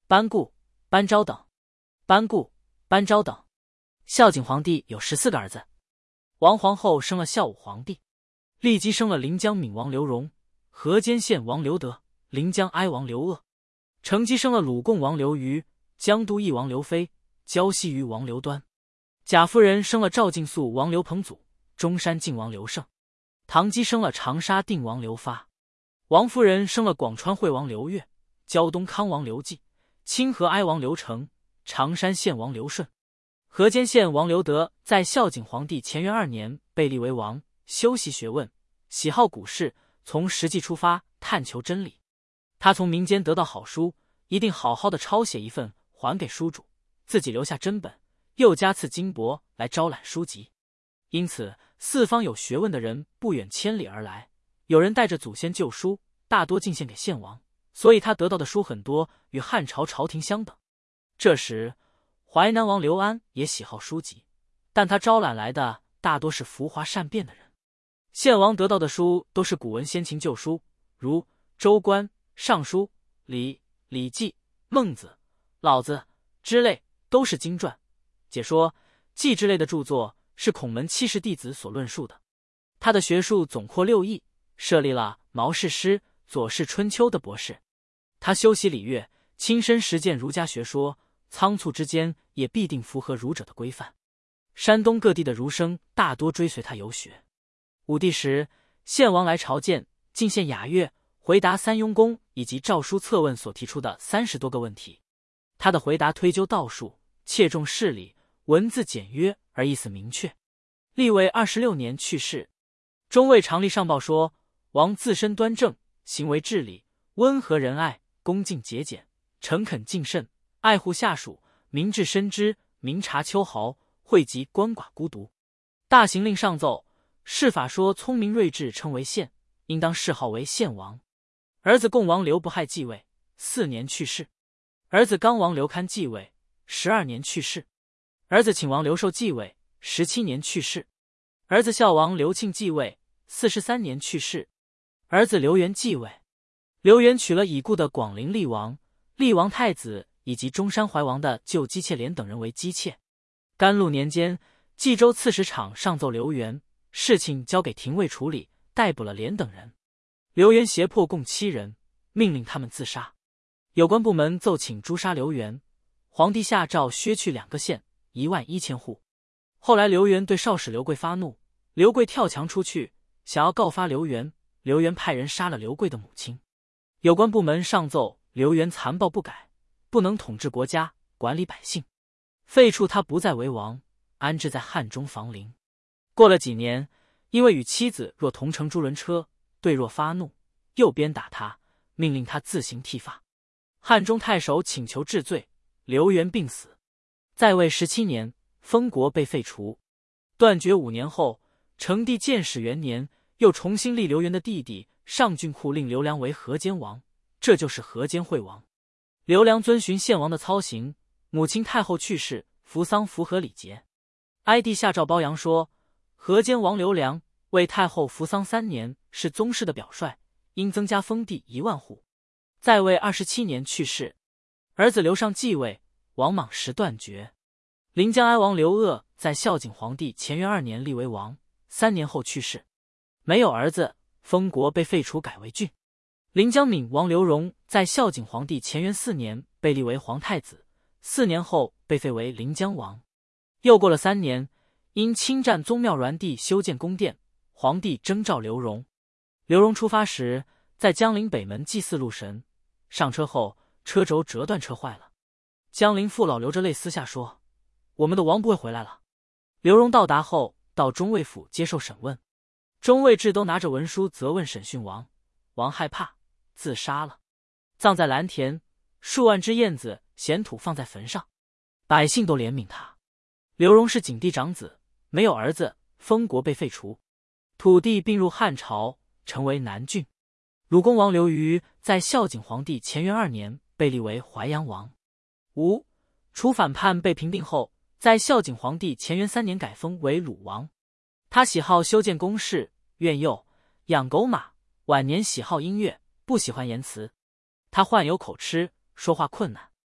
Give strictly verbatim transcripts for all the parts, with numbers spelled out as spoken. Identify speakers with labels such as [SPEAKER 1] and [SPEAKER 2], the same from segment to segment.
[SPEAKER 1] 班固、班昭等。班固、班昭等。孝景皇帝有十四个儿子。王皇后生了孝武皇帝，立即生了临江闵王刘荣、河间县王刘德、临江哀王刘鄂。成姬生了鲁贡王刘虞、江都邑王刘飞、胶西虞王刘端。贾夫人生了赵晋肃王刘彭祖、中山靖王刘胜。唐姬生了长沙定王刘发。王夫人生了广川惠王刘越、胶东康王刘季、清河哀王刘成、常山县王刘顺。河间县王刘德在孝景皇帝乾元二年被立为王，修习学问，喜好古事，从实际出发，探求真理。他从民间得到好书，一定好好的抄写一份还给书主，自己留下真本，又加赐金帛来招揽书籍。因此四方有学问的人不远千里而来，有人带着祖先旧书，大多进献给献王，所以他得到的书很多，与汉朝朝廷相等。这时淮南王刘安也喜好书籍，但他招揽来的大多是浮华善变的人。献王得到的书都是古文先秦旧书，如周官、尚书、礼、礼记、孟子、老子之类，都是经传。解说、记之类的著作是孔门七十弟子所论述的。他的学术总括六艺，设立了毛氏诗、左氏春秋的博士。他修习礼乐，亲身实践儒家学说，仓促之间也必定符合儒者的规范。山东各地的儒生大多追随他游学。武帝时，献王来朝见，进献雅乐，回答三雍公以及诏书策问所提出的三十多个问题。他的回答推究道术，切中事理，文字简约而意思明确。历为二十六年去世。中尉常例上报说，王自身端正，行为治理，温和仁爱，恭敬节俭，诚恳谨慎，爱护下属，明智深知，明察秋毫，惠及鳏寡孤独。大行令上奏，谥法说聪明睿智，称为献，应当谥号为献王。儿子贡王刘不害继位，四年去世。儿子刚王刘堪继位，十二年去世。儿子请王刘寿继位，十七年去世。儿子孝王刘庆继位，四十三年去世。儿子刘元继位。刘元娶了已故的广陵厉王、厉王太子以及中山怀王的旧姬妾连等人为姬妾。甘露年间，冀州刺史场上奏刘元，事情交给廷尉处理，逮捕了连等人。刘元胁迫共七人，命令他们自杀。有关部门奏请诛杀刘元，皇帝下诏削去两个县，一万一千户。后来刘元对少使刘贵发怒，刘贵跳墙出去，想要告发刘元，刘元派人杀了刘贵的母亲。有关部门上奏刘元残暴不改，不能统治国家，管理百姓，废黜他不再为王，安置在汉中房陵。过了几年，因为与妻子若同乘朱轮车，对若发怒，又鞭打他，命令他自行剃发。汉中太守请求治罪，刘元病死。在位十七年，封国被废除。断绝五年后，成帝建始元年，又重新立刘元的弟弟上郡库令刘良为河间王，这就是河间惠王。刘良遵循献王的操行，母亲太后去世，扶丧符合礼节。哀帝下诏褒扬说，河间王刘良为太后扶丧三年，是宗室的表率，应增加封地一万户。在位二十七年去世。儿子刘尚继位，王莽时断绝。临江哀王刘鄂在孝景皇帝乾元二年立为王，三年后去世，没有儿子，封国被废除，改为郡。临江闵王刘荣在孝景皇帝乾元四年被立为皇太子，四年后被废为临江王。又过了三年，因侵占宗庙栾地修建宫殿，皇帝征召刘荣。刘荣出发时，在江陵北门祭祀路神，上车后车轴折断，车坏了。江陵父老流着泪私下说，我们的王不会回来了。刘荣到达后，到中尉府接受审问，中尉制都拿着文书责问审讯王，王害怕，自杀了，葬在蓝田，数万只燕子衔土放在坟上，百姓都怜悯他。刘荣是景帝长子，没有儿子，封国被废除，土地并入汉朝，成为南郡。鲁公王刘虞在孝景皇帝乾元二年被立为淮阳王。吴楚反叛被平定后，在孝景皇帝乾元三年改封为鲁王。他喜好修建宫室、苑囿，养狗马，晚年喜好音乐，不喜欢言辞。他患有口吃，说话困难。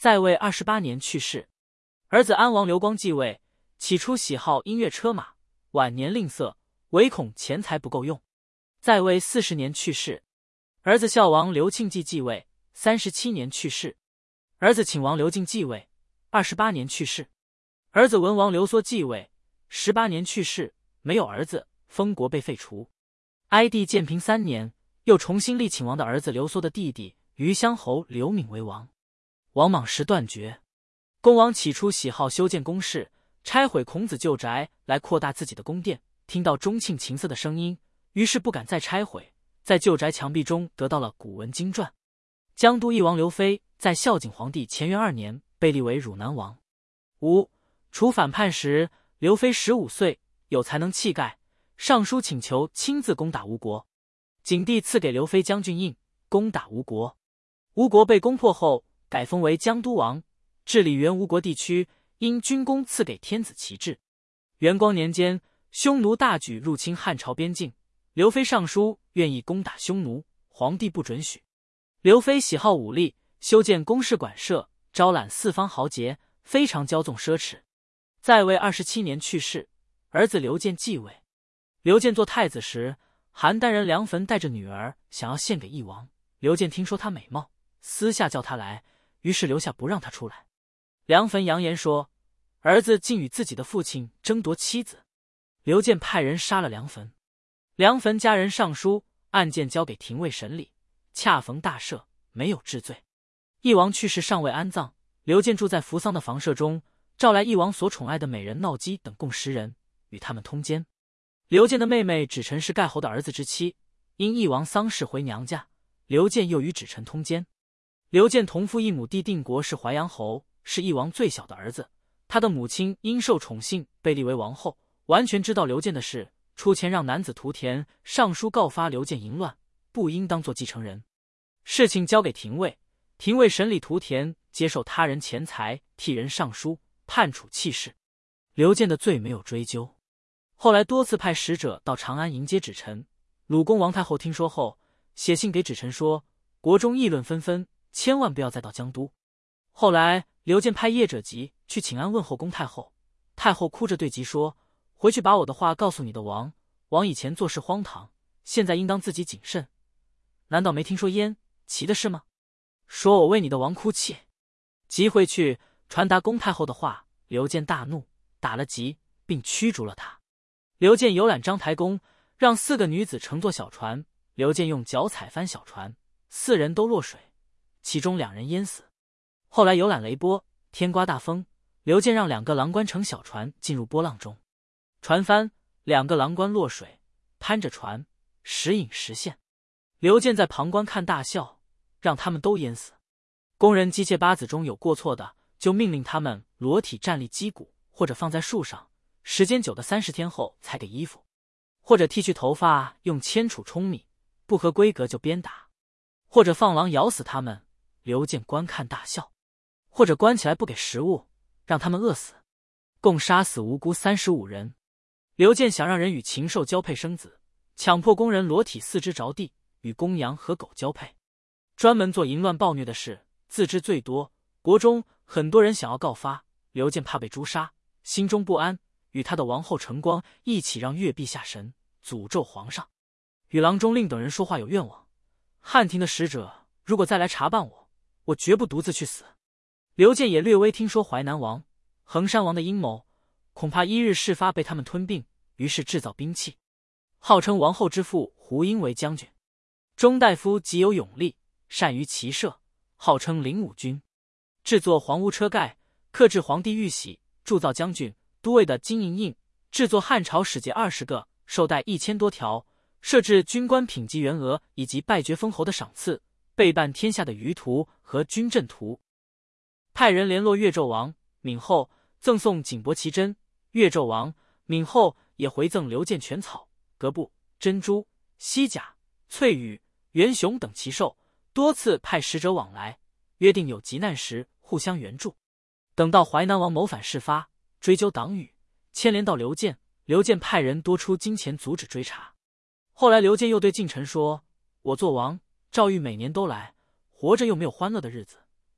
[SPEAKER 1] 在位二十八年去世。儿子安王刘光继位，起初喜好音乐车马，晚年吝啬，唯恐钱财不够用，在位四十年去世。儿子孝王刘庆继继位，三十七年去世。儿子请王刘敬继位，二十八年去世。儿子文王刘缩继位，十八年去世，没有儿子，封国被废除。哀帝建平三年，又重新立请王的儿子刘缩的弟弟余乡侯刘敏为王。王莽时断绝。恭王起初喜好修建宫室，拆毁孔子旧宅来扩大自己的宫殿，听到钟磬琴瑟的声音，于是不敢再拆毁，在旧宅墙壁中得到了古文经传。江都义王刘飞在孝景皇帝乾元二年被立为汝南王。五除反叛时，刘飞十五岁，有才能气概，上书请求亲自攻打吴国。景帝赐给刘飞将军印，攻打吴国。吴国被攻破后，改封为江都王，治理原吴国地区，因军功赐给天子旗帜。元光年间，匈奴大举入侵汉朝边境，刘飞上书愿意攻打匈奴，皇帝不准许。刘飞喜好武力，修建宫室馆舍，招揽四方豪杰，非常骄纵奢侈。在位二十七年去世。儿子刘建继位。刘建做太子时，邯郸人梁坟带着女儿想要献给义王，刘建听说她美貌，私下叫她来，于是留下不让她出来。梁坟扬言说，儿子竟与自己的父亲争夺妻子。刘建派人杀了梁坟。梁坟家人上书，案件交给廷尉审理，恰逢大赦，没有治罪。义王去世尚未安葬，刘建住在扶丧的房舍中，召来义王所宠爱的美人闹姬等共十人，与他们通奸。刘建的妹妹芷臣是盖侯的儿子之妻，因义王丧事回娘家，刘建又与芷臣通奸。刘建同父异母弟定国是淮阳侯，是义王最小的儿子，他的母亲因受宠幸被立为王后，完全知道刘建的事，出钱让男子涂田，上书告发刘建淫乱，不应当做继承人。事情交给廷尉，廷尉审理涂田，接受他人钱财，替人上书，判处弃市。刘建的罪没有追究。后来多次派使者到长安迎接芷臣，鲁公王太后听说后，写信给芷臣说，国中议论纷纷，千万不要再到江都。后来刘建派业者吉去请安问候公太后，太后哭着对吉说，回去把我的话告诉你的王，王以前做事荒唐，现在应当自己谨慎。难道没听说燕齐的事吗？说我为你的王哭泣。吉回去传达公太后的话，刘建大怒，打了吉，并驱逐了他。刘建游览章台宫，让四个女子乘坐小船，刘建用脚踩翻小船，四人都落水，其中两人淹死。后来游览雷波，天刮大风，刘建让两个郎官乘小船进入波浪中，船翻，两个郎官落水，攀着船，时隐时现。刘建在旁观看大笑，让他们都淹死。工人机械八子中有过错的，就命令他们裸体站立击鼓，或者放在树上，时间久的三十天后才给衣服，或者剃去头发用铅杵冲米，不合规格就鞭打，或者放狼咬死他们，刘建观看大笑，或者关起来不给食物，让他们饿死，共杀死无辜三十五人。刘建想让人与禽兽交配生子，强迫工人裸体四肢着地，与公羊和狗交配，专门做淫乱暴虐的事，自知最多。国中很多人想要告发，刘建怕被诛杀，心中不安，与他的王后陈光一起让月陛下神，诅咒皇上。与郎中令等人说话有愿望，汉庭的使者如果再来查办我，我绝不独自去死。刘建也略微听说淮南王、衡山王的阴谋，恐怕一日事发被他们吞并，于是制造兵器，号称王后之父胡英为将军。钟大夫极有勇力，善于骑射，号称灵武军，制作黄乌车盖，刻制皇帝玉玺，铸造将军、都尉的金银印，制作汉朝使节二十个，绶带一千多条，设置军官品级员额以及拜爵封侯的赏赐，备办天下的舆图和军阵图。派人联络越纣王、闵后，赠送锦帛奇珍。越纣王、闵后也回赠刘建犬草、革布、珍珠、犀甲、翠羽、元雄等奇兽，多次派使者往来，约定有急难时互相援助。等到淮南王谋反事发，追究党羽，牵连到刘建，刘建派人多出金钱阻止追查。后来刘建又对近臣说，我做王，赵玉每年都来，活着又没有欢乐的日子，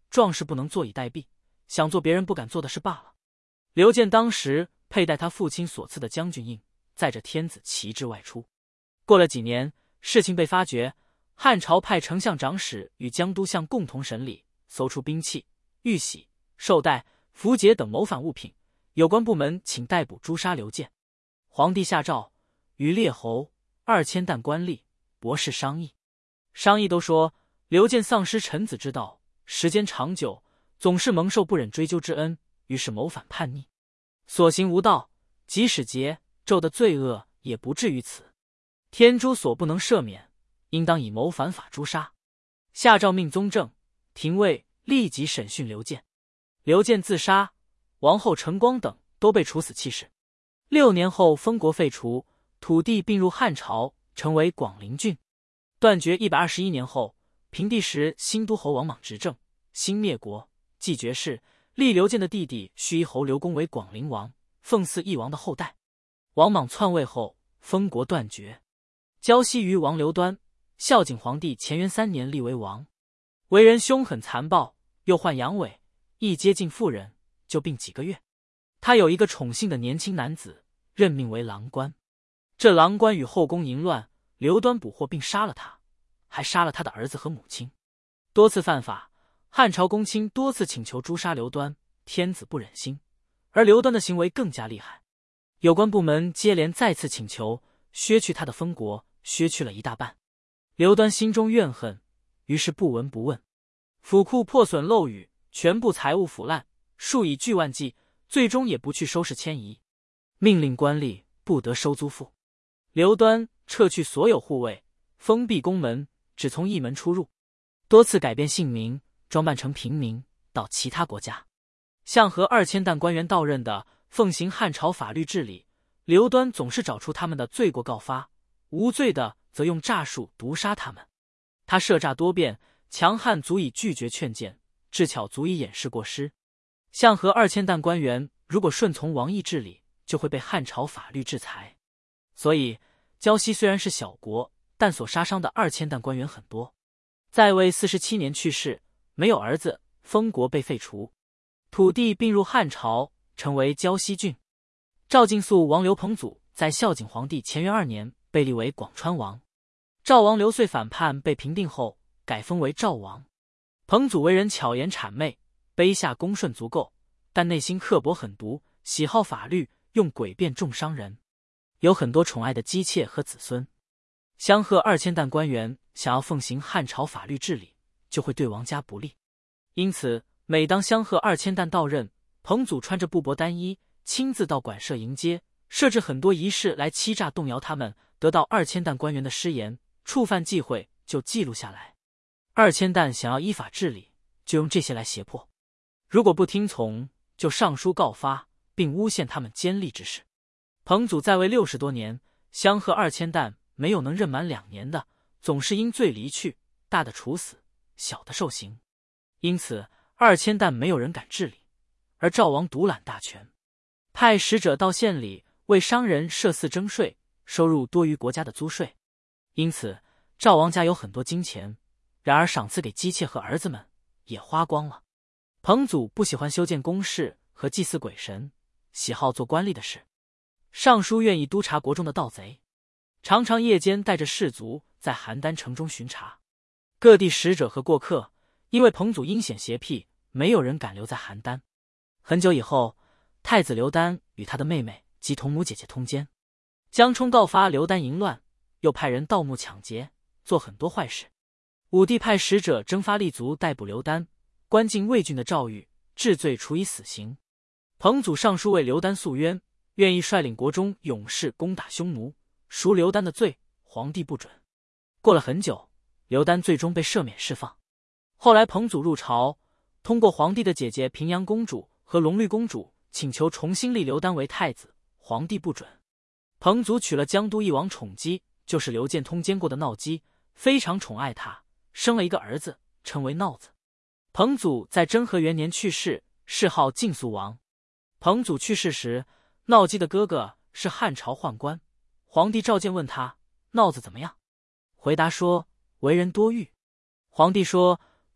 [SPEAKER 1] 壮士不能坐以待毙，想做别人不敢做的事罢了。刘建当时佩戴他父亲所赐的将军印，载着天子旗帜外出。过了几年，事情被发觉，汉朝派丞相长史与江都相共同审理，搜出兵器、玉玺、绶带、符节等谋反物品，有关部门请逮捕诛杀刘建。皇帝下诏与列侯、二千担官吏、博士商议，商议都说刘建丧失臣子之道，时间长久，总是蒙受不忍追究之恩，于是谋反叛逆，所行无道，即使桀纣的罪恶也不至于此。天诛所不能赦免，应当以谋反法诛杀。下诏命宗正、廷尉立即审讯刘建。刘建自杀，王后陈光等都被处死弃市。六年后封国废除，土地并入汉朝，成为广陵郡。断绝一百二十一年后，平帝时新都侯王莽执政，兴灭国，继爵士，立刘建的弟弟盱眙侯刘公为广陵王，奉祀义王的后代。王莽篡位后，封国断绝。胶西于王刘端，孝景皇帝乾元三年立为王，为人凶狠残暴，又患阳痿，亦接近妇人，就病几个月。他有一个宠幸的年轻男子，任命为郎官。这郎官与后宫淫乱，刘端捕获并杀了他，还杀了他的儿子和母亲，多次犯法。汉朝公卿多次请求诛杀刘端，天子不忍心，而刘端的行为更加厉害。有关部门接连再次请求削去他的封国，削去了一大半。刘端心中怨恨，于是不闻不问。府库破损漏雨，全部财物腐烂，数以巨万计，最终也不去收拾迁移，命令官吏不得收租赋。刘端撤去所有护卫，封闭宫门，只从一门出入，多次改变姓名，装扮成平民，到其他国家。向和二千担官员到任的，奉行汉朝法律治理，刘端总是找出他们的罪过告发，无罪的则用诈术毒杀他们。他设诈多变，强悍足以拒绝劝谏，智巧足以掩饰过失。向和二千担官员如果顺从王意治理，就会被汉朝法律制裁。所以胶西虽然是小国，但所杀伤的二千担官员很多。在位四十七年去世，没有儿子，封国被废除，土地并入汉朝，成为胶西郡。赵敬肃王刘彭祖在孝景皇帝乾元二年被立为广川王。赵王刘遂反叛被平定后，改封为赵王。彭祖为人巧言谄媚，卑下恭顺足够，但内心刻薄狠毒，喜好法律，用诡辩重伤人，有很多宠爱的姬妾和子孙。相和二千担官员想要奉行汉朝法律治理，就会对王家不利。因此每当相和二千担到任，彭祖穿着布帛单衣，亲自到馆舍迎接，设置很多仪式来欺诈动摇他们，得到二千担官员的失言，触犯忌讳就记录下来。二千担想要依法治理，就用这些来胁迫，如果不听从，就上书告发，并诬陷他们奸利之事。彭祖在位六十多年，相和二千担没有能任满两年的，总是因罪离去，大的处死，小的受刑。因此二千担没有人敢治理，而赵王独揽大权，派使者到县里为商人设寺征税，收入多于国家的租税。因此赵王家有很多金钱，然而赏赐给姬妾和儿子们也花光了。彭祖不喜欢修建宫室和祭祀鬼神，喜好做官吏的事。尚书愿意督察国中的盗贼，常常夜间带着士卒在邯郸城中巡查。各地使者和过客因为彭祖阴险邪僻，没有人敢留在邯郸。很久以后，太子刘丹与他的妹妹及同母姐姐通奸，江充告发刘丹淫乱，又派人盗墓抢劫，做很多坏事。武帝派使者征发立足逮捕刘丹，关进魏郡的赵玉，治罪处以死刑。彭祖上书为刘丹诉冤，愿意率领国中勇士攻打匈奴，赎刘丹的罪，皇帝不准。过了很久，刘丹最终被赦免释放。后来彭祖入朝，通过皇帝的姐姐平阳公主和隆虑公主请求重新立刘丹为太子，皇帝不准。彭祖娶了江都一王宠姬，就是刘建通奸过的闹姬，非常宠爱她，生了一个儿子，称为闹子。彭祖在征和元年去世，谥号敬肃王。彭祖去世时，闹姬的哥哥是汉朝宦官，皇帝召见问他闹子怎么样，回答说为人多欲。皇帝说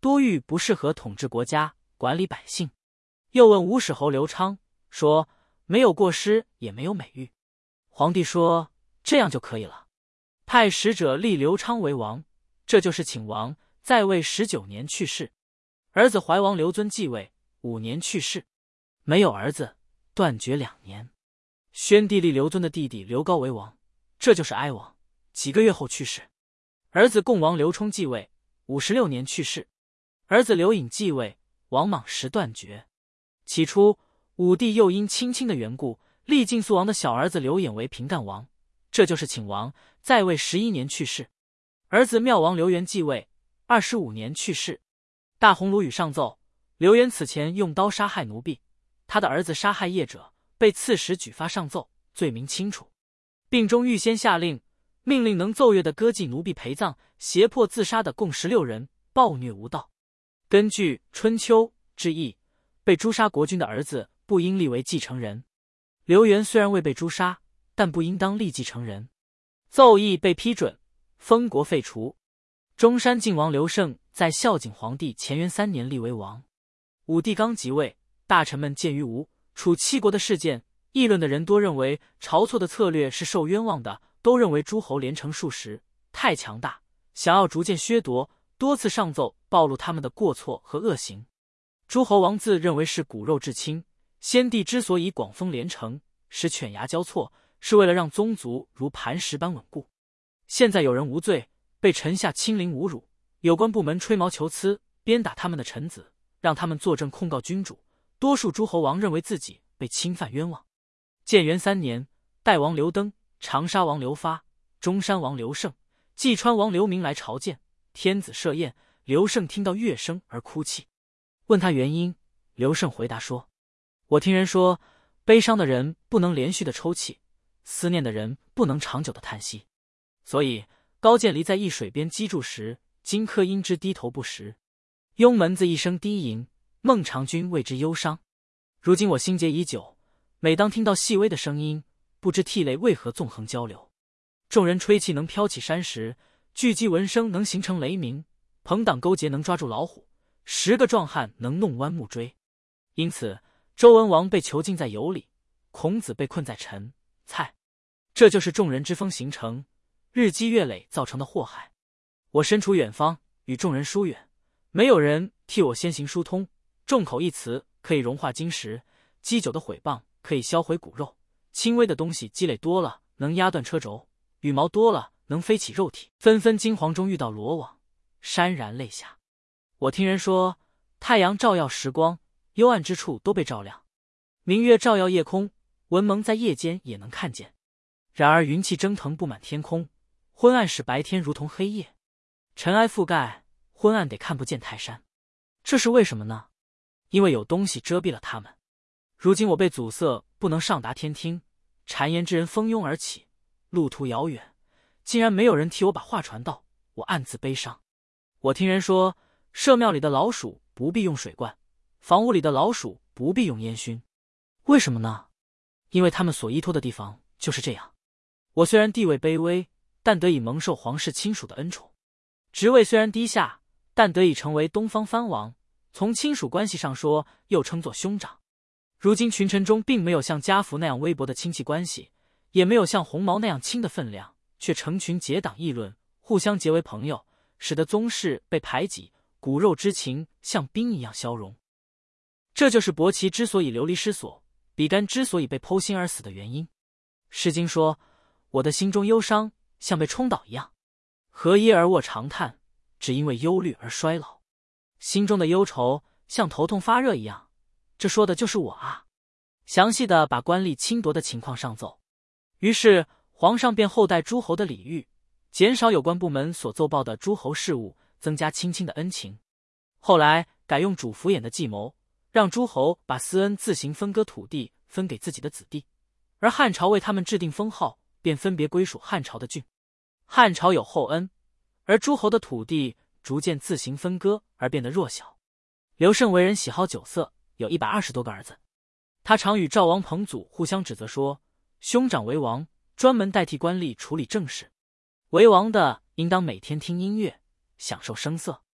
[SPEAKER 1] 多欲不适合统治国家，管理百姓。又问吴使侯刘昌，说没有过失，也没有美誉。皇帝说这样就可以了，派使者立刘昌为王，这就是请王，在位十九年去世。儿子怀王刘遵继位，五年去世，没有儿子，断绝两年。宣帝立刘遵的弟弟刘高为王，这就是哀王，几个月后去世。儿子共王刘冲继位，五十六年去世。儿子刘颖继位，王莽时断绝。起初武帝又因亲亲的缘故，立晋肃王的小儿子刘演为平干王，这就是请王，在位十一年去世。儿子妙王刘元继位，二十五年去世。大鸿胪宇上奏，刘元此前用刀杀害奴婢，他的儿子杀害业者，被刺史举发上奏，罪名清楚。并中预先下令，命令能奏乐的歌妓奴婢陪葬，胁迫自杀的共十六人，暴虐无道。根据《春秋》之意，被诛杀国君的儿子不应立为继承人。刘元虽然未被诛杀，但不应当立继承人。奏议被批准，封国废除。中山靖王刘胜在孝景皇帝乾元三年立为王。武帝刚即位，大臣们鉴于吴、楚七国的事件，议论的人多认为晁错的策略是受冤枉的，都认为诸侯连城数十，太强大，想要逐渐削夺，多次上奏暴露他们的过错和恶行。诸侯王自认为是骨肉至亲，先帝之所以广封连城，使犬牙交错，是为了让宗族如磐石般稳固。现在有人无罪，被臣下亲临侮辱，有关部门吹毛求疵，鞭打他们的臣子，让他们作证控告君主。多数诸侯王认为自己被侵犯冤枉。建元三年，代王刘登、长沙王刘发、中山王刘胜、济川王刘明来朝见，天子设宴，刘胜听到乐声而哭泣。问他原因，刘胜回答说：我听人说，悲伤的人不能连续的抽泣，思念的人不能长久的叹息，所以高渐离在易水边击筑时，荆轲因之低头不食。雍门子一声低吟，孟尝君为之忧伤。如今我心结已久，每当听到细微的声音，不知涕泪为何纵横交流。众人吹气能飘起山石，聚集闻声能形成雷鸣，朋党勾结能抓住老虎，十个壮汉能弄弯木锥。因此周文王被囚禁在羑里，孔子被困在陈、蔡，这就是众人之风形成，日积月累造成的祸害。我身处远方，与众人疏远，没有人替我先行疏通。众口一词可以融化金石，积久的毁谤可以销毁骨肉，轻微的东西积累多了能压断车轴，羽毛多了能飞起肉体。纷纷金黄中遇到罗网，潸然泪下。我听人说，太阳照耀时光，幽暗之处都被照亮；明月照耀夜空，文蒙在夜间也能看见。然而云气蒸腾布满天空，昏暗使白天如同黑夜，尘埃覆盖，昏暗得看不见泰山。这是为什么呢？因为有东西遮蔽了他们。如今我被阻塞，不能上达天听，谗言之人蜂拥而起，路途遥远，竟然没有人替我把话传到，我暗自悲伤。我听人说，社庙里的老鼠不必用水灌，房屋里的老鼠不必用烟熏。为什么呢？因为他们所依托的地方就是这样。我虽然地位卑微，但得以蒙受皇室亲属的恩宠；职位虽然低下，但得以成为东方藩王，从亲属关系上说，又称作兄长。如今群臣中并没有像家父那样微薄的亲戚关系，也没有像鸿毛那样轻的分量，却成群结党议论，互相结为朋友，使得宗室被排挤，骨肉之情像冰一样消融。这就是伯奇之所以流离失所，比干之所以被剖心而死的原因。诗经说，我的心中忧伤像被冲倒一样，何噎而卧长叹，只因为忧虑而衰老。心中的忧愁像头痛发热一样，这说的就是我啊。详细的把官吏侵夺的情况上奏，于是皇上便厚待诸侯的礼遇，减少有关部门所奏报的诸侯事务，增加亲亲的恩情。后来改用主服衍的计谋，让诸侯把私恩自行分割土地，分给自己的子弟，而汉朝为他们制定封号，便分别归属汉朝的郡。汉朝有厚恩，而诸侯的土地逐渐自行分割而变得弱小。刘胜为人喜好酒色，有一百二十多个儿子。他常与赵王彭祖互相指责说，兄长为王，专门代替官吏处理政事，为王的应当每天听音乐，享受声色。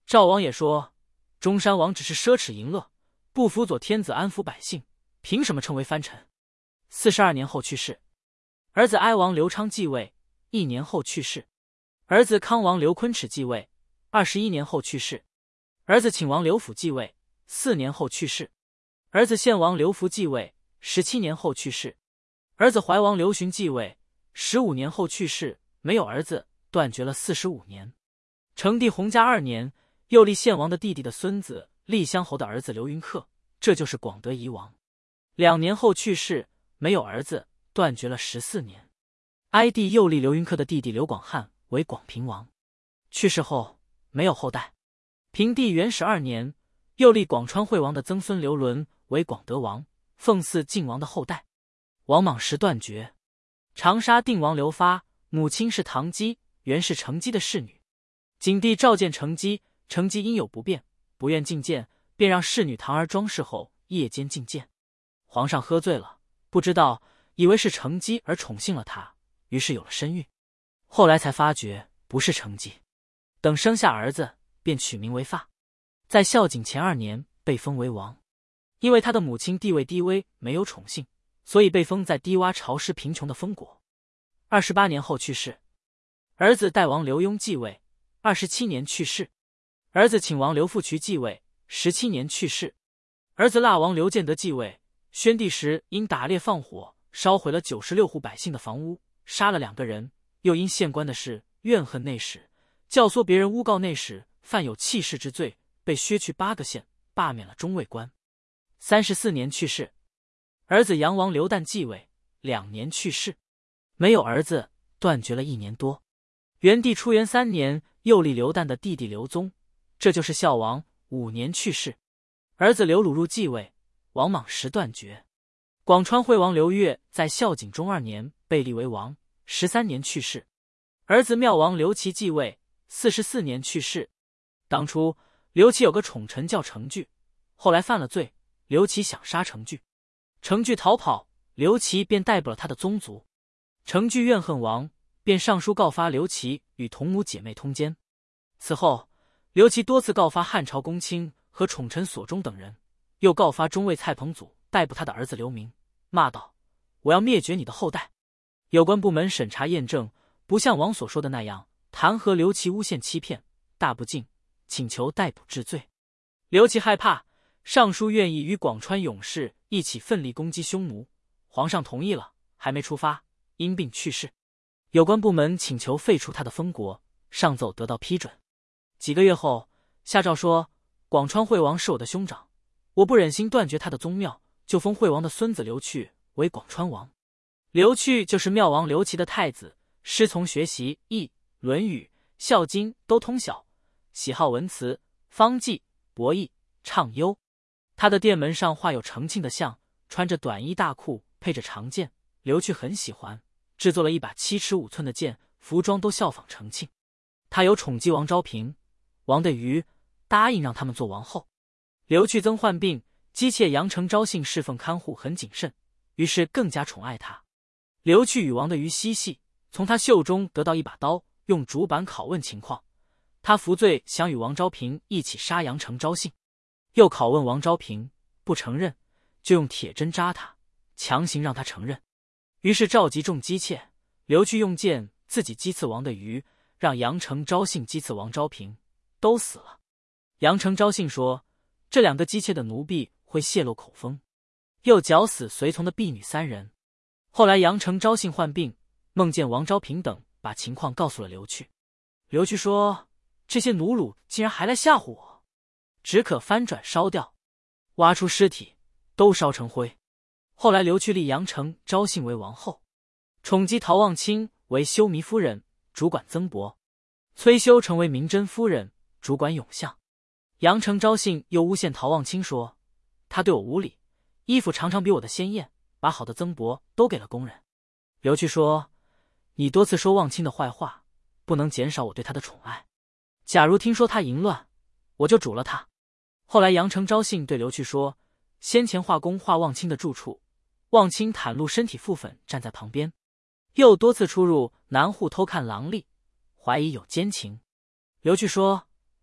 [SPEAKER 1] 赵王也说，中山王只是奢侈淫乐，不辅佐天子安抚百姓，凭什么称为藩臣？四十二年后去世。儿子哀王刘昌继位，一年后去世。儿子康王刘昆齿继位，二十一年后去世。儿子顷王刘辅继位，四年后去世。儿子献王刘福继位，十七年后去世。儿子怀王刘询继位，十五年后去世，没有儿子，断绝了四十五年。成帝洪嘉二年，又立献王的弟弟的孙子厉乡侯的儿子刘云克，这就是广德夷王。两年后去世，没有儿子，断绝了十四年。哀帝又立刘云克的弟弟刘广汉为广平王，去世后没有后代。平帝元始二年，又立广川惠王的曾孙刘伦为广德王，奉祀晋王的后代。王莽时断绝。长沙定王刘发，母亲是唐姬，原是成姬的侍女。景帝召见成姬，成姬因有不便，不愿觐见，便让侍女唐儿装饰后夜间觐见。皇上喝醉了，不知道，以为是成姬而宠幸了他，于是有了身孕。后来才发觉不是成姬，等生下儿子，便取名为发。在孝景前二年被封为王，因为他的母亲地位低微，没有宠幸，所以被封在低洼潮湿贫穷的封国。二十八年后去世。儿子代王刘墉继位，二十七年去世。儿子顷王刘父渠继位，十七年去世。儿子腊王刘建德继位，宣帝时因打猎放火，烧毁了九十六户百姓的房屋，杀了两个人，又因县官的事怨恨内史，教唆别人诬告内史犯有弃市之罪，被削去八个县，罢免了中尉官。三十四年去世。儿子杨王刘旦继位，两年去世，没有儿子，断绝了一年多。元帝初元三年，又立刘旦的弟弟刘宗，这就是孝王，五年去世。儿子刘鲁入继位，王莽时断绝。广川惠王刘越在孝景中二年被立为王，十三年去世。儿子妙王刘琦继位，四十四年去世。当初刘琦有个宠臣叫程据，后来犯了罪，刘琦想杀程据，程据逃跑，刘琦便逮捕了他的宗族。程据怨恨王，便上书告发刘琦与同母姐妹通奸。此后，刘琦多次告发汉朝公卿和宠臣所中等人，又告发中尉蔡彭祖逮捕他的儿子刘明，骂道：“我要灭绝你的后代！”有关部门审查验证，不像王所说的那样，弹劾刘琦诬陷欺骗，大不敬，请求逮捕治罪。刘琦害怕，上书愿意与广川勇士一起奋力攻击匈奴，皇上同意了，还没出发，因病去世。有关部门请求废除他的封国，上奏得到批准。几个月后，下诏说广川惠王是我的兄长，我不忍心断绝他的宗庙，就封惠王的孙子刘去为广川王。刘去就是妙王刘琦的太子，师从学习易、论语、孝经都通晓，喜好文辞、方技、博弈、畅优。他的殿门上画有程庆的像，穿着短衣大裤，配着长剑，刘去很喜欢，制作了一把七尺五寸的剑，服装都效仿程庆。他有宠姬王昭平、王的余，答应让他们做王后。刘去曾患病，姬妾杨承昭信侍奉看护很谨慎，于是更加宠爱他。刘去与王的余嬉戏，从他袖中得到一把刀，用竹板拷问情况。他服罪，想与王昭平一起杀杨承昭信，又拷问王昭平，不承认，就用铁针扎他，强行让他承认。于是召集众姬妾，刘去用剑自己击刺王的余，让杨承昭信击刺王昭平，都死了。杨承昭信说，这两个姬妾的奴婢会泄露口风，又绞死随从的婢女三人。后来杨承昭信患病，梦见王昭平等，把情况告诉了刘去。刘去说，这些奴虏竟然还来吓唬我，只可翻转烧掉，挖出尸体都烧成灰。后来刘去立杨承昭信为王后，宠姬陶望清为修弥夫人，主管曾伯；崔修成为明真夫人，主管永相。杨承昭信又诬陷陶望清说，他对我无礼，衣服常常比我的鲜艳，把好的曾伯都给了工人。刘去说，你多次说望清的坏话，不能减少我对他的宠爱。假如听说他淫乱，我就煮了他。后来杨承昭信对刘去说，先前画工画望清的住处，望清袒露身体腹粉站在旁边，又多次出入南户偷看郎吏，怀疑有奸情。刘去说，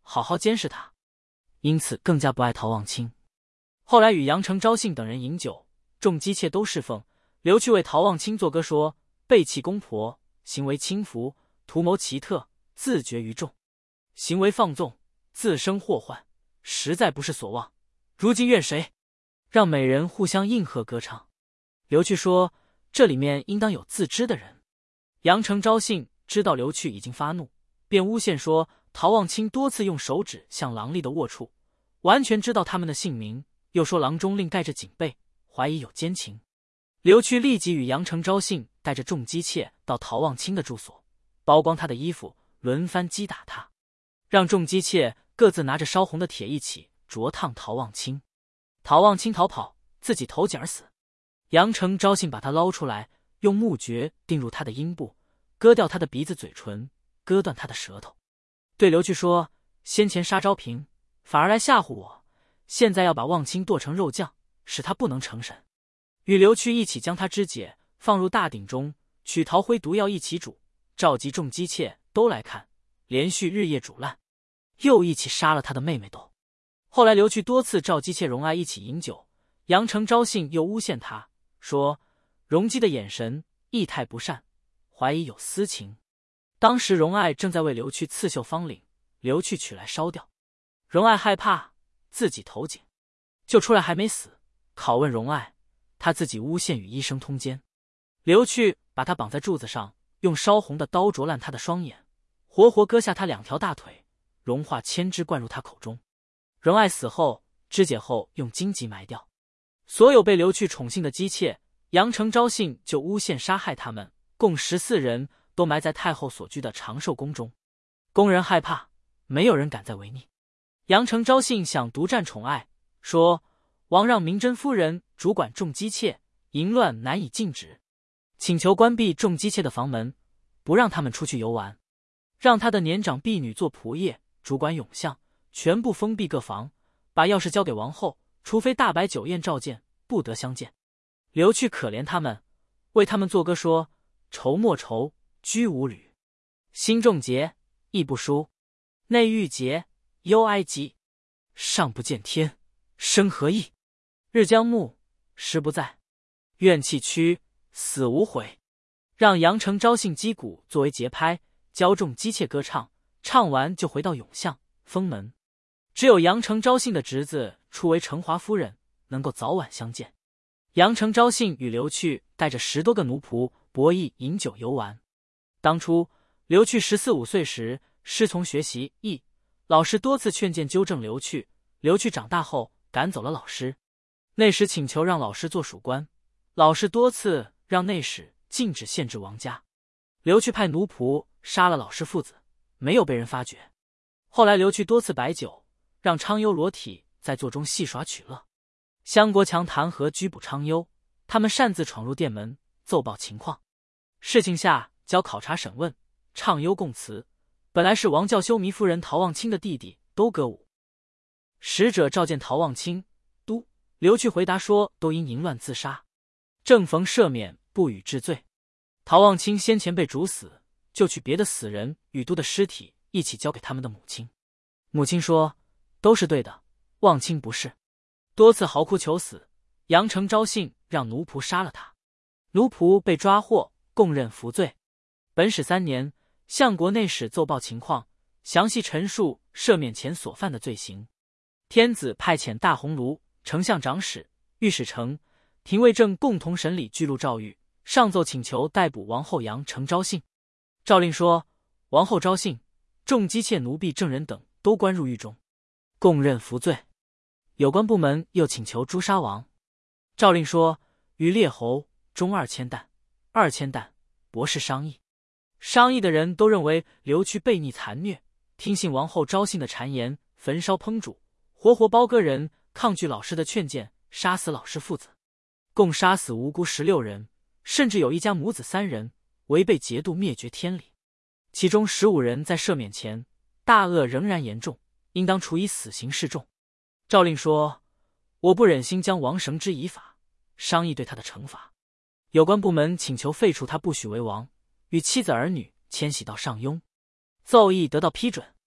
[SPEAKER 1] 好好监视他，因此更加不爱陶望清。后来与杨承昭信等人饮酒，众姬妾都侍奉。刘去为陶望清作歌说：背弃公婆，行为轻浮，图谋奇特，自绝于众，行为放纵，自生祸患，实在不是所望。如今怨谁？让美人互相应和歌唱。刘去说：这里面应当有自知的人。杨承昭信知道刘去已经发怒，便诬陷说陶望清多次用手指向郎吏的龌龊，完全知道他们的姓名，又说郎中令盖着警备，怀疑有奸情。刘去立即与杨承昭信带着众姬妾到陶望清的住所，剥光他的衣服，轮番击打他，让众姬妾各自拿着烧红的铁一起灼烫陶望清。陶望清逃跑，自己投井而死。杨承昭信把他捞出来，用木橛钉入他的阴部，割掉他的鼻子嘴唇，割断他的舌头。对刘去说：先前杀昭平，反而来吓唬我，现在要把望清剁成肉酱，使他不能成神。与刘去一起将他肢解，放入大鼎中，取陶灰毒药一起煮，召集众姬妾都来看，连续日夜煮烂，又一起杀了他的妹妹斗。后来刘去多次召姬妾荣爱一起饮酒，杨承昭信又诬陷他，说荣姬的眼神意态不善，怀疑有私情。当时荣爱正在为刘去刺绣方领，刘去取来烧掉。荣爱害怕，自己投井，救出来还没死，拷问荣爱，他自己诬陷与医生通奸。刘去把他绑在柱子上，用烧红的刀啄烂他的双眼，活活割下他两条大腿，融化铅汁灌入他口中。荣爱死后，肢解后用荆棘埋掉。所有被刘去宠幸的姬妾，杨承昭信就诬陷杀害他们，共十四人都埋在太后所居的长寿宫中。宫人害怕，没有人敢再违逆。杨承昭信想独占宠爱，说王让明真夫人主管众姬妾，淫乱难以禁止，请求关闭众姬妾的房门，不让他们出去游玩，让他的年长婢女做仆业，主管永巷，全部封闭各房，把钥匙交给王后，除非大摆酒宴召见，不得相见。刘去可怜他们，为他们作歌说：愁莫愁，居无虑，心重结，意不舒，内郁结，忧哀急，上不见天，生何意？日将暮，时不在，怨气屈，死无悔。让杨承昭信击鼓作为节拍，教众姬妾歌唱，唱完就回到永巷封门。只有杨承昭信的侄子初为成华夫人，能够早晚相见。杨承昭信与刘去带着十多个奴仆博弈饮酒游玩。当初刘去十四五岁时，师从学习艺，老师多次劝谏纠正刘去。刘去长大后赶走了老师，内史请求让老师做属官，老师多次让内史禁止限制王家。刘去派奴仆杀了老师父子，没有被人发觉。后来刘去多次摆酒，让昌幽裸体在座中戏耍取乐。香国强弹劾拘捕昌幽，他们擅自闯入殿门，奏报情况。事情下交考察审问，畅幽供词，本来是王教修弥夫人陶望清的弟弟，都歌舞。使者召见陶望清，都刘去回答说都因淫乱自杀，正逢赦免，不予治罪。陶望清先前被处死，就取别的死人与都的尸体一起交给他们的母亲。母亲说都是对的，望清不是，多次嚎哭求死。杨承昭信让奴仆杀了他，奴仆被抓获，供认服罪。本始三年，相国内史奏报情况，详细陈述赦免前所犯的罪行。天子派遣大鸿胪、丞相长史、御史丞、廷尉正共同审理巨鹿诏狱，上奏请求逮捕王后杨承昭信。诏令说，王后昭信、众姬妾奴婢证人等都关入狱中，供认服罪。有关部门又请求诛杀王。诏令说，于列侯中二千担，二千担，博士商议。商议的人都认为刘去悖逆残虐，听信王后昭信的谗言，焚烧烹煮，活活包割人，抗拒老师的劝谏，杀死老师父子，共杀死无辜十六人，甚至有一家母子三人，违背节度灭绝天理。其中十五人在赦免前，大恶仍然严重，应当处以死刑示众。诏令说，我不忍心将王绳之以法，商议对他的惩罚。有关部门请求废除他，不许为王，与妻子儿女迁徙到上庸。奏议得到批准。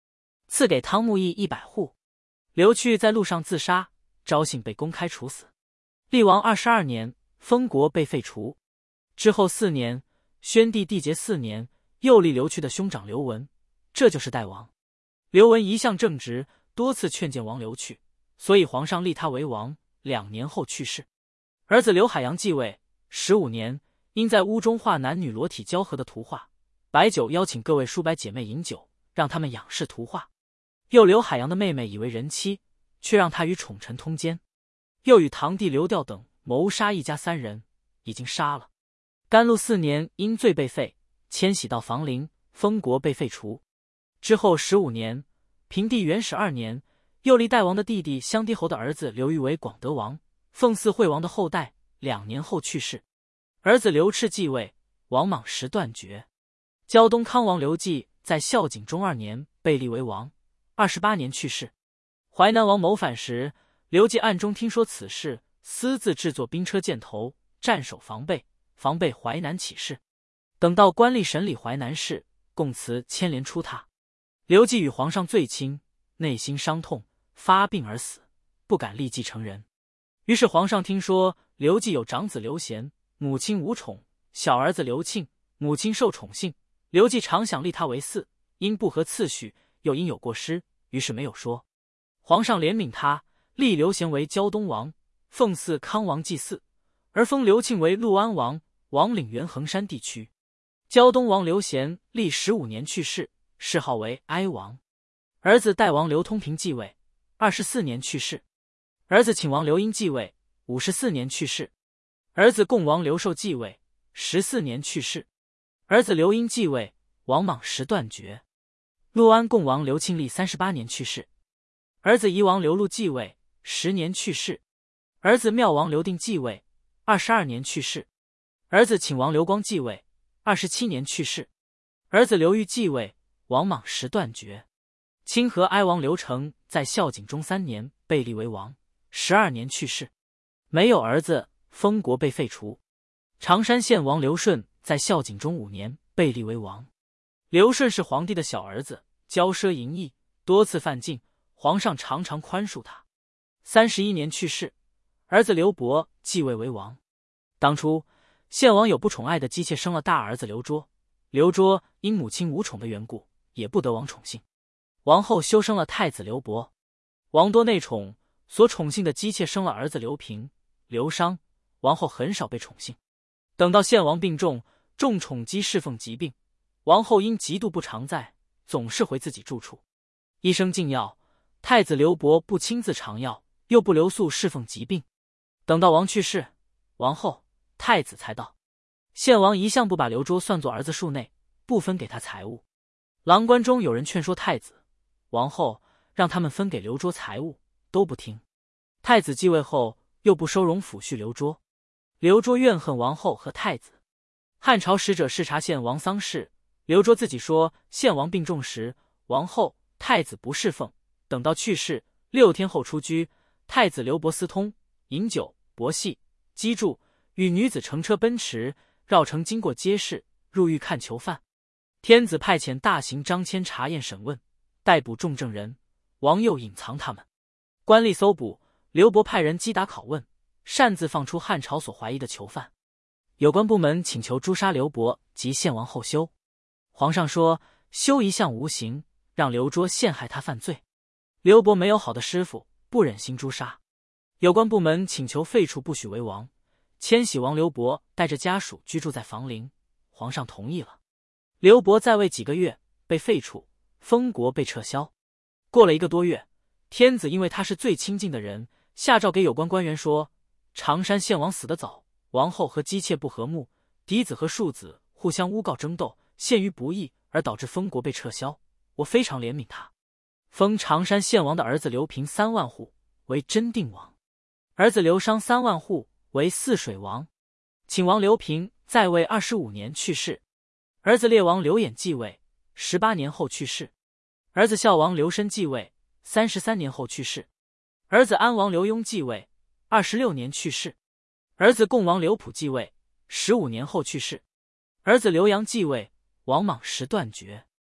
[SPEAKER 1] 赐给汤沐邑一百户。刘去在路上自杀，昭信被公开处死。历王二十二年，封国被废除。之后四年，宣帝缔结四年，又立刘去的兄长刘文，这就是代王。刘文一向正直，多次劝谏王刘去，所以皇上立他为王。两年后去世。儿子刘海洋继位，十五年，因在屋中画男女裸体交合的图画，摆酒邀请各位叔伯姐妹饮酒，让他们仰视图画。又刘海洋的妹妹以为人妻，却让他与宠臣通奸。又与堂弟刘调等谋杀一家三人，已经杀了。甘露四年，因罪被废，迁徙到房陵，封国被废除。之后十五年，平帝元始二年，又立代王的弟弟襄帝侯的儿子刘裕为广德王，奉祀惠王的后代。两年后去世。儿子刘炽继位，王莽时断绝。胶东康王刘季在孝景中二年被立为王，二十八年去世。淮南王谋反时，刘季暗中听说此事，私自制作兵车箭头，战守防备，防备淮南起事。等到官吏审理淮南事，供词牵连出他。刘季与皇上最亲，内心伤痛，发病而死，不敢立继承人。于是皇上听说刘季有长子刘贤，母亲无宠，小儿子刘庆，母亲受宠幸。刘季常想立他为嗣，因不合次序，又因有过失，于是没有说。皇上怜悯他，立刘贤为胶东王，奉祀康王祭祀，而封刘庆为陆安王，王领原衡山地区。胶东王刘贤历十五年去世，谥号为哀王。儿子代王刘通平继位，二十四年去世。儿子请王刘英继位，五十四年去世。儿子共王刘寿继位，十四年去世。儿子刘英继位，王莽时断绝。陆安共王刘庆历三十八年去世。儿子夷王刘禄继位，十年去世。儿子妙王刘定继位，二十二年去世。儿子请王刘光继位，二十七年去世。儿子刘裕继位，王莽时断绝。清河哀王刘成在孝景中三年被立为王，十二年去世，没有儿子，封国被废除。常山县王刘顺在孝景中五年被立为王。刘顺是皇帝的小儿子，骄奢淫逸，多次犯禁，皇上常常宽恕他。三十一年去世，儿子刘伯继位为王。当初献王有不宠爱的姬妾生了大儿子刘卓，刘卓因母亲无宠的缘故，也不得王宠幸。王后休生了太子刘伯。王多内宠，所宠幸的姬妾生了儿子刘平、刘商，王后很少被宠幸。等到献王病重，众宠姬侍奉疾病，王后因极度不常在，总是回自己住处。医生进药，太子刘伯不亲自尝药，又不留宿侍奉疾病。等到王去世，王后、太子才到。献王一向不把刘卓算作儿子数内，不分给他财物。郎官中有人劝说太子、王后，让他们分给刘卓财物，都不听。太子继位后，又不收容抚恤刘卓。刘卓怨恨王后和太子。汉朝使者视察献王丧事，刘卓自己说，献王病重时，王后、太子不侍奉，等到去世六天后出居，太子刘伯私通，饮酒博戏，击筑，与女子乘车奔驰，绕城经过街市，入狱看囚犯。天子派遣大刑张骞查验审问，逮捕众证人，王又隐藏他们。官吏搜捕，刘伯派人击打拷问，擅自放出汉朝所怀疑的囚犯。有关部门请求诛杀刘伯及献王后休。皇上说，休一向无刑，让刘卓陷害他犯罪。刘伯没有好的师傅，不忍心诛杀。有关部门请求废除，不许为王，迁徙王刘伯带着家属居住在房陵，皇上同意了。刘伯在位几个月，被废除，封国被撤销。过了一个多月，天子因为他是最亲近的人，下诏给有关官员说，常山献王死得早，王后和姬妾不和睦，嫡子和庶子互相诬告争斗，陷于不义，而导致封国被撤销。我非常怜悯他，封常山献王的儿子刘平三万户为真定王，儿子刘商三万户为泗水王。请王刘平在位二十五年去世。儿子列王刘演继位，十八年后去世。儿子孝王刘申继位，三十三年后去世。儿子安王刘墉继位，二十六年去世。儿子共王刘普继位，十五年后去世。儿子刘阳继位，王莽时断绝。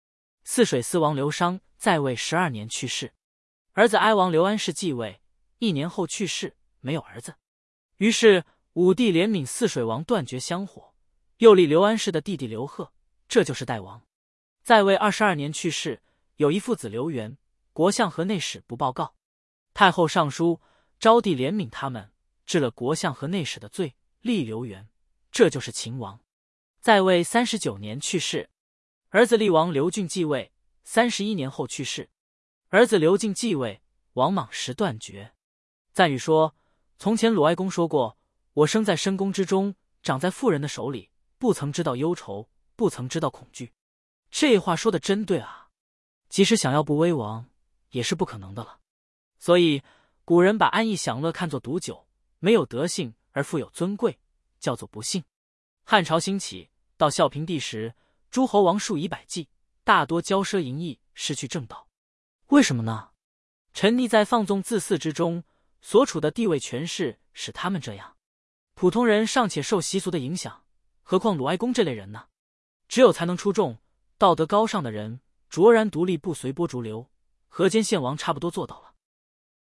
[SPEAKER 1] 泗水司王刘商在位十二年去世，儿子哀王刘安世继位，一年后去世，没有儿子。于是武帝怜悯泗水王断绝香火，又立刘安世的弟弟刘贺，这就是代王。在位二十二年去世，有一父子刘元，国相和内史不报告，太后上书，昭帝怜悯他们，治了国相和内史的罪，立刘元，这就是秦王。在位三十九年去世，儿子厉王刘俊继位，三十一年后去世。儿子刘敬继位，王莽时断绝。赞语说：从前鲁哀公说过，我生在深宫之中，长在妇人的手里，不曾知道忧愁，不曾知道恐惧。这话说的真对啊，即使想要不危亡，也是不可能的了。所以古人把安逸享乐看作毒酒，没有德性而富有尊贵，叫做不幸。汉朝兴起，到孝平帝时，诸侯王数以百计，大多骄奢淫逸，失去正道。为什么呢？沉溺在放纵自私之中，所处的地位权势使他们这样。普通人尚且受习俗的影响，何况鲁哀公这类人呢？只有才能出众、道德高尚的人，卓然独立，不随波逐流，河间献王差不多做到了。